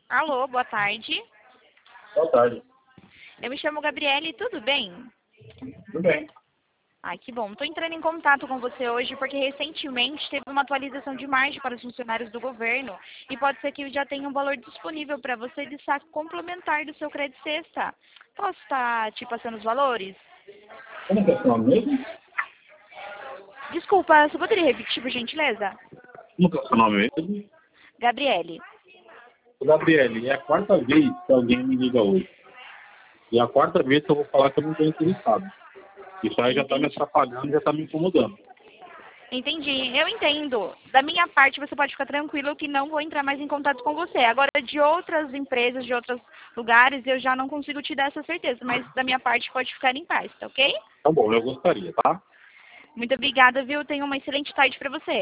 Alô, boa tarde. Boa tarde. Eu me chamo Gabriele, tudo bem? Tudo bem. Ai, que bom. Estou entrando em contato com você hoje porque recentemente teve uma atualização de margem para os funcionários do governo e pode ser que eu já tenha um valor disponível para você de saque complementar do seu crédito sexta. Posso estar te passando os valores? Como que é seu nome mesmo? Desculpa, você poderia repetir, por gentileza? Como que é seu nome mesmo? Gabriele. Gabriele, é a quarta vez que alguém me liga hoje. E é a quarta vez que eu vou falar que eu não estou interessado. Isso aí já está me Entendi. atrapalhando, já está me incomodando. Entendi, eu entendo. Da minha parte, você pode ficar tranquilo que não vou entrar mais em contato com você. Agora, de outras empresas, de outros lugares, eu já não consigo te dar essa certeza, mas da minha parte, pode ficar em paz, tá ok? Tá bom, eu gostaria, tá? Muito obrigada, viu? Tenha uma excelente tarde para você.